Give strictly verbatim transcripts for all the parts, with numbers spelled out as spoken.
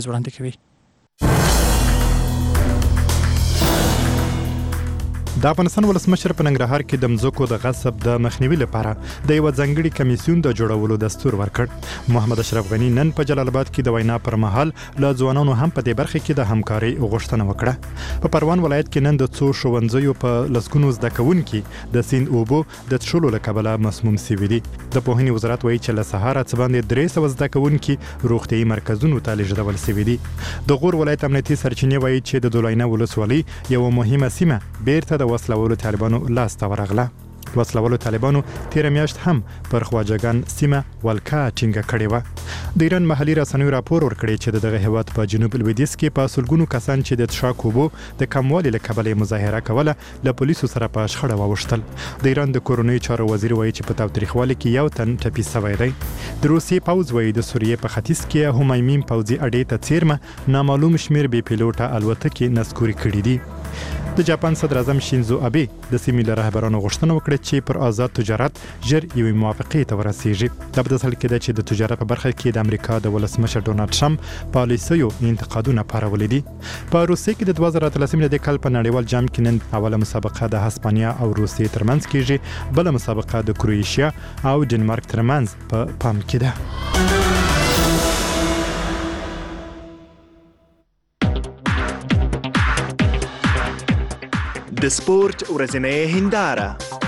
وړاندې کوي. د افغانستان ولسمشر په ننګرهار کې د مځکو د غصب د مخنیوي لپاره د یو ځانګړي کمیسیون د جوړولو دستور ورکړ. محمد اشرف غنی نن په جلال آباد کې د وینا پر مهال له ځوانانو هم په دې برخه کې د همکاري غوښتنه وکړه. په پروان ولایت کې نن د څو ښوونځیو په لسګونو زده کوونکي د سیند اوبو د څښلو له کبله مسموم شوي دي. د پوهنې وزارت وایي چې له سهاره څه باندې درې سوه زده کوونکي روغتیايي مرکزونو ته لیږدول شوي دي. د غور ولایت امنیتي سرچینې وایي چې د دولینه ولسوالۍ یوه مهمه سیمه بیرته د وسلوالو طالبانو لاس ته ورغله. وسلوالو طالبانو تیر میاشت هم پر خواجګان سیمه ولکه ټینګه کړې و. د ایران محلي رسنیو راپور ورکړی چې دغه هیواد په جنوب لویدیځ کې په سلګونو کسان چې د څښاک اوبو د کموالي له کبله مظاهره کوله له پولیسو سره په شخړه واوښتل. د ایران د کورنیو چارو وزیر وایي چې په تاوتریخوالي کې یو تن ټپي شوی دی. د روسیې پوځ وایي د سوریې په ختیځ کې همایمیم پوځي اډې ته څیرمه نامعلوم شمیر بې پیلوټه الوتکې نسکوري کړي دي. د جاپان صدر اعظم شینزو ابي د سیمې له رهبرانو غوښتنه وکړه چې پر آزاد تجارت ژر یوې موافقې ته ورسیږي. دا په داسې حال کې ده چې د تجارت په برخه کې د امریکا د ولسمشر ډونالډ ټرمپ پالیسیو انتقادونه پارولي دي. په روسیې کې د دوه زره اتلسم د کال په نړیوال جام کې نن اوله مسابقه د هسپانیا او روسیې ترمنځ کېږي. بله مسابقه د کروئیشیا او ډنمارک ترمنځ په پام کې ده. د سپورت ورځنۍ هنداره.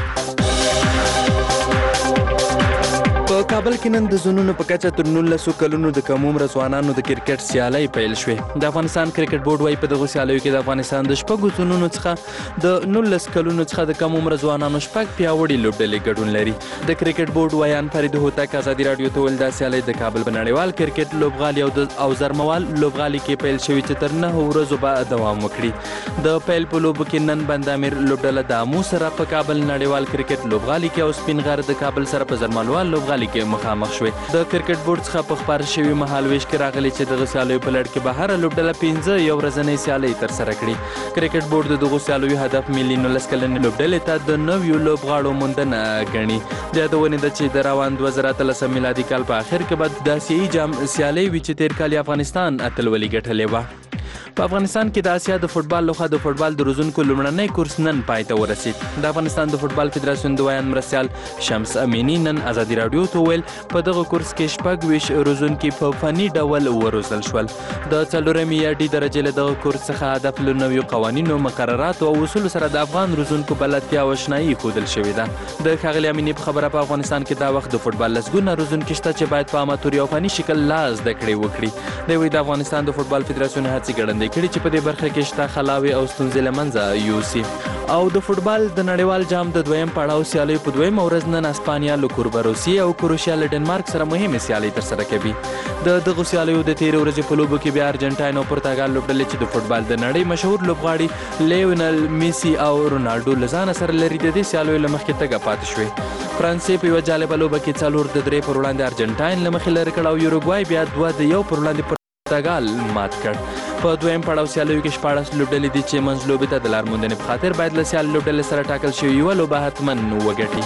په کابل کې نن د زونونو په کچه تر نولسو کلونو د کم عمره ځوانانو د کرکټ سیالۍ پیل شوې. د افغانستان کرکټ بورډ وايي په دغو سیالیو کې د افغانستان د شپږو زونونو څخه د نولس کلونو څخه د کم عمره ځوانانو شپږ پیاوړي لوبډلې ګډون لري. د کرکټ بورډ ویان فرید هوتک ازادي راډیو ته ویل دا سیالۍ د کابل په نړیوال کرکټ لوبغالي او زرموال لوبغالي کې پیل شوې چې تر نهه ورځو به دوام وکړي. د پیل په لوبو کې نن بندامیر لوبډله د امو سره په کابل نړیوال کرکټ لوبغالي کې او سپین غر د کابل سره په زرموال لوبغالي کې مخامخ شوې. د کرکټ بورډ څخه په خبر شوی مهالويش کې راغلي چې دغه سیالیو په لړ کې به هر لوبډله پنځه یو ورځنۍ سیالۍ تر سره کړي. کرکټ بورډ د دغه سیالیو هدف ملي نولس کلنې لوبډلې ته د نویو لوبغاړو موندنه ګڼي. د یادونه ده چې د روان دوه زره اتلسم میلادي کال په اخر کې به د آسیایي جام سیالۍ وي چې تیر کال افغانستان اتلولي ګټلې وه. په افغانستان کې د آسیا د فوټبال لوخه د فوټبال د روزونکو لومړنی کورس نن پای ته ورسید. د افغانستان د فوټبال فدراسیون د ویان مرستیال شمس امینی نن ازادي راډیو ته ویل په دغه کورس کې شپږ ویشت روزونکي په فني ډول وروزل شول. د څلورمې یا ډي درجې له دغه کورس څخه هدف له نویو قوانینو، مقرراتو او اصولو سره د افغان روزونکو بلدتیا او اشنایي ښودل شوې ده. د ښاغلي امینی په خبره په افغانستان کې دا وخت د فوټبال لسګونه روزونکي شته چې باید په اماتوري او فني شکل لا زده کړې وکړي. دوی د افغانستان د فوټبال فدراسیون هڅې ګړندۍ کړي چې په دې برخه کې شته خلاوي او ستونزې له منځه یوسي. او د فوټبال د نړیوال جام د دویم پړاو سیالیو په دویمه ورځ نن اسپانیا له کوربه روسیې او کروشیا له ډنمارک سره مهمې سیالۍ ترسره کوي. د دغو سیالیو د تېرې ورځې په لوبو کې بیا ارجنټاین او پرتګال لوبډلې چې د فوټبال د نړۍ مشهور لوبغاړي لیونل میسي او رونالډو له ځانه سره لري د دې سیالیو له مخکې تګه پاتې شوې. فرانسې په یوه جالبه لوبه کې څلور د درې پر وړاندې ارجنټاین له مخې لرې کړ او یوروګوای بیا دوه د یو پر وړاندې پرتګال مات کړ. په دویم پړاو سیالیو کې شپاړس لوبډلې دي چې منځ لوبې ته د لار موندنې په خاطر باید له سیال لوبډلې سره ټاکل شوې یوه لوبه حتما وګټي.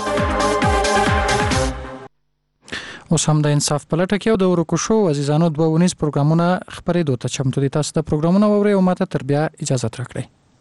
اوس هم د انصاف په لټه کې او د ورکو شو عزیزانو دوه ونیز پروګرامونه خپرېدو ته چمتو دي. تاسو د پروګرامونه واورئ او ماته تر بیا اجازه راکړئ.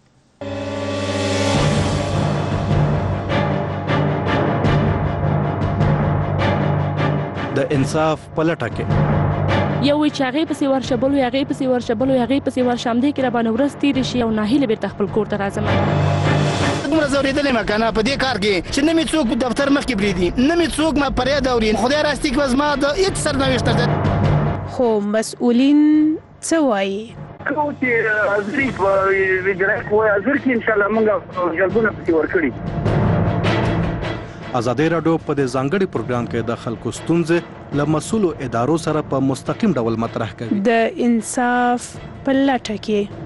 د انصاف په لټه کې یو وی چې هغې پسې ورشه، بل وی هغې پسې ورشه، بل وی هغې پسې ورشه، همدې کې راباندې ورځ تېرې شي او ناهیلې بېرته خپل کور ته راځم. دومره ځورېدلی یم که نه په دې کار کې چې نه مې څوک دفتر مخکې پرېږدي، نه مې څوک ما فریاد اوري. خدای راستي کې به زما د هېڅ سرنوشت ده. خو مسؤلین څه وایي؟ کوم چې حاضري په اجرایه قوه حاضر کې انشاءالله موږ جلبونه پسې ورکړي. ازادي راډیو په دې ځانګړي پروګرام کې د خلکو ستونزې له مسؤلو ادارو سره په مستقیم ډول مطرح کوي. د انصاف په لټه کې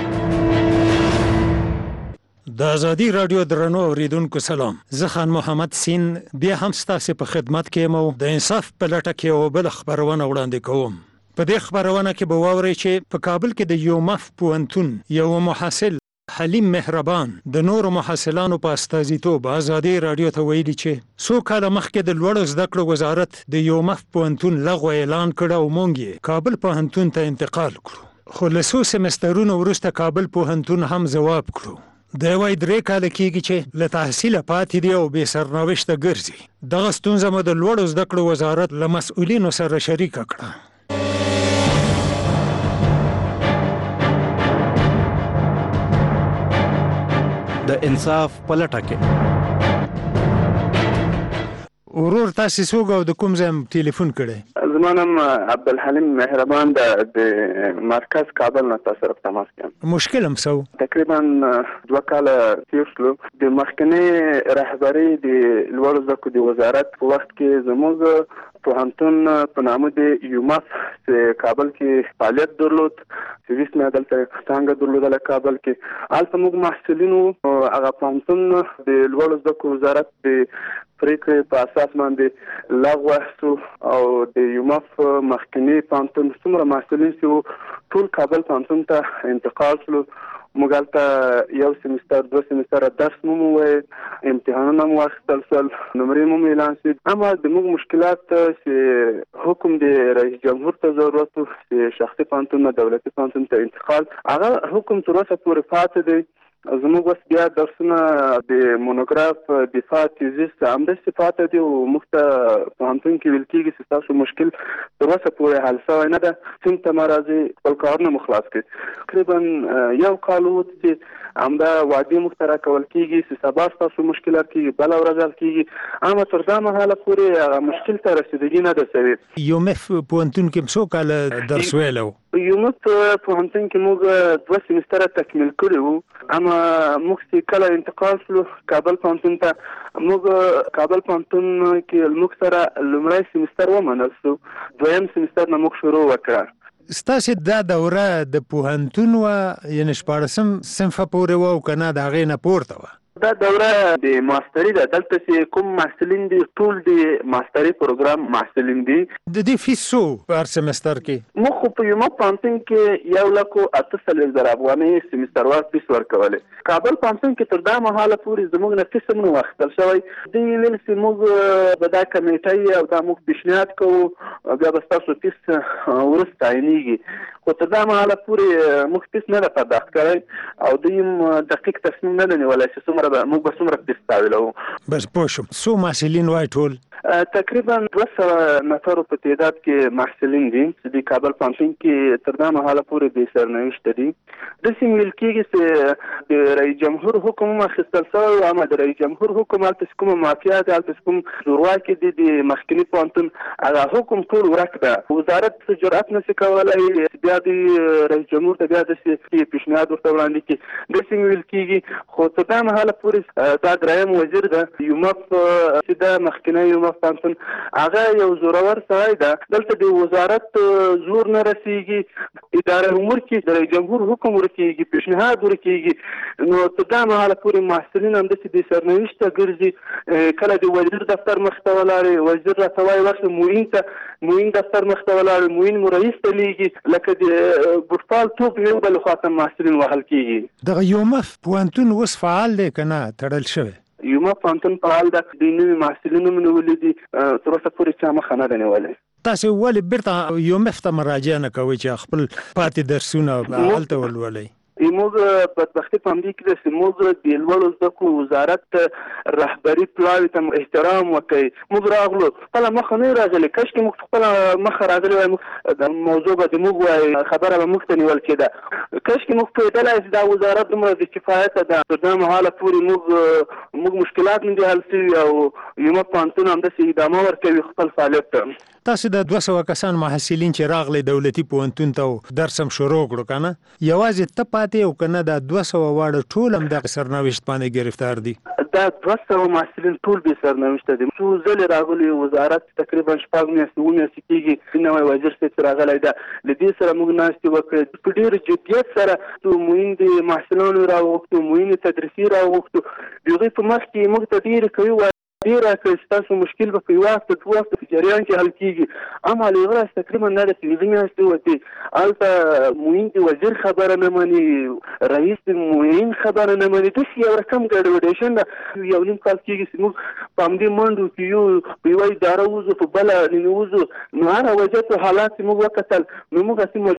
د ازادي راډیو درنو اوریدونکو سلام. زه خان محمد سین بیا هم ستاسو په خدمت کې مو د انصاف په لټه کې او بل خبرونه وړاندې کوم. په دې خبرونه کې به واورئ چې په کابل کې د یومف پوهنتون یو محصل حلیم مهربان د نورو محصلانو په استازیتوب ازادي رادیو ته ویلي چې څو کاله مخکې د لوړو زده کړو وزارت د یومف پوهنتون لغوه اعلان کړ او موږ یې کابل پوهنتون ته انتقال کړو، خو له څو سمسترونو وروسته کابل پوهنتون هم ځواب کړو د وای درې کاله کېږي چې له تحصیله پاتې دی او بې سرنوشته ګرځي. دغه ستونزه مو د لوړو زده کړو وزارت له مسؤلینو سره شریکه کړه. د انصاف په لټه کې. ورور تاسو څوک او د کوم ځای ټلیفون کړی؟ زما نوم عبدالحلیم مهربان د مرکز کابل نه تاسو سره تماس کوم. مشکل هم سو تقریبا دوه کاله تیر شو. د مخکنی رهبری د لوړو زده کړو د وزارت په وخت کې زموږ پوهنتون په نامه د یومف کابل کې فعالیت درلود. سرویس مې دلته څنګه درلودله کابل کې. هلته موږ محصلینو هغه پوهنتون د لوړو زده کړو وزارت د پریکړې په اساس باندې لغوه شو او د یومف مخکنی پوهنتون څومره محصلین چې ټول کابل پوهنتون ته انتقال شلو. موږ هلته یو سمستر دوه سمستر درس مو وویل، امتحانونه مو واخیستل شول، نمرې مو اعلان شوې. اما د موږ مشکلات چې حکم د رئیس جمهور ته ضرورت و چې شخصي پوهنتون نه دولتي پوهنتون ته انتقال، هغه حکم تر اوسه پورې پاتې دی. زموږ اوس بیا درسونه د مونوګراف دفاع تیزیس همداسې پاتې دي او موږ ته پوهنتون کې ویل کېږي چې ستاسو مشکل تر اوسه پورې حل شوی نه ده، سیند ته مه راځئ خپل کارونه مو خلاص کړئ. تقریبا یو کال ووت چې همدا وعدې موږ ته راکول کېږي چې سبا ستاسو مشکلات کېږي، بله ورځ حل کېږي، اما تر دا مهاله پورې هغه مشکل ته رسیدګي نه ده شوې. یومف پوهنتون کې څو کاله درس ویلی و؟ یومف پوهنتون کې موږ دوه سمستره تکمیل کړي وو، اما موږ چې کله انتقال شلو کابل پوهنتون ته، موږ کابل پوهنتون کې موږ سره لومړی سمستر ومنل شو، دویم سمستر نه موږ شروع وکړه. ستاسې دا دوره د پوهنتون وه یعنې شپاړسم صنفه پورې وه او که نه د هغې نه پورته وه؟ دا دوره د ماستري ده. دلته چې کوم محصلین دي ټول د ماستري پروګرام محصلین دي. د دې فیس څو په هر سمستر کې؟ موږ خو په یومف پوهنتون کې یو لک او اته څلوېښت زره افغانۍ سمستروار فیس ورکولې. کابل پوهنتون کې تر دا مهاله پورې زموږ نه فیس هم نه واخیستل شوی. دوی ویل چې موږ به دا کمیټه او دا موږ پیشنهاد کوو، بیا به ستاسو فیس وروسته تعینېږي، خو تر دا مهاله پورې موږ فیس نه ده پرداخت کړی او دوی هم دقیق تصمیم نه ده نیولی چې څومره موږ به څومره فیس تاویلو. بس پوه شوم. څو محصلین وای ټول؟ تقریبا دوه سوه نفرو په تعداد کې محصلین دي چې د کابل پوهنتون کې تر دا مهاله پورې بې سرنوشته دي. داسې ویل کېږي چې د رئیس جمهور حکم هم اخیستل شوی و، اما د رئیس جمهور حکم هلته چې کومه مافیا ده، هلته چې کوم زورواکي دي د مخکني پوهنتون، هغه حکم ټول ورک ده. وزارت جرأت نشي کولی بیا د رئیس جمهور ته بیا داسې پیشنهاد ورته وړاندې کړي. داسې ویل کېږي، خو تر دا مهاله پورې دا دریم وزیر ده یومف چې دا مخکنی یومف پوهنتون، هغه یو زورور سړی ده. دلته د وزارت زور نه رسیږي، اداره امور کې د رئیس جمهور حکم ورکېږي، پیشنهاد ورکېږي، نو تر دا مهاله پورې محصلین همداسې بې سرنوشته ګرځي. کله د وزیر دفتر مخ ته ولاړې، وزیر راته وایي ورشه معین ته، معین دفتر مخ ته ولاړې، معین مو رئیس ته لیږي، لکه د فوټبال توپ یو بل خوا ته محصلین وهل کېږي. دغه یومف پوهنتون اوس فعال دی که نه تړل شوی؟ یومف پوهنتون فعال ده. د نوي محصلینو مې نیولي دي، تر اوسه پورې چا مخه نه ده نیولې. تاسو ولې بیرته یومف ته مراجعه نه کوئ چې خپل پاتې درسونه هلته ولولئ؟ موږ بدبختي په همدې کې ده چې موږ د لوړو زده کړو وزارت رهبري پلاوي ته احترام وکړي. موږ راغلو خپله مخه نه راغلي، کاشکې موږ خپله مخه راغلي وای، د موضوع به د موږ وای، خبره به موږ ته نیول کېده. کاشکې موږ پوهېدلی چې دا وزارت دومره د کفایته ده. تر دا مهاله پورې موږ موږ مشکلات نه دي حل شوي او یومف پوهنتون همداسې ادامه ورکوي خپل فعالیت ته. تاسو د دوه سوه کسان محصلین چې راغلی دولتي پوهنتون ته درس هم شروع کړو که نه، یوازې ته پاتې او که نه دا دوه سوه واړه ټول هم دغه سرنوشت باندې ګرفتار دي؟ دا دوه سوه محصلین ټول بې سرنوشته دي. څو ځلې راغلي وزارت تقریبا شپږ میاشتې اووه میاشتې کېږي نوی وزیر صاحب چې راغلی ده، له دې سره موږ ناستې وکړې، په ډېر جدیت سره معین د محصلانو راوغوښتو، معین تدریسي راوغوښتو. د هغوی په مخ کې موږ ته ډېرې قوي ډیر که تاسو مشکل به په وخت په وخت په جریان کې حل کیږي اما لغرا تقریبا نه د پنځه میاشتې وته البته موین دی وزیر خبره نه مانی رئیس موین خبره نه مانی د یو رقم ګډوډیشن یو نیم کال کېږي چې موږ په همدې منډو کې یو په یوه اداره وځو په بله ننوځو نو هره وجه حالات موږ وکتل نو موږ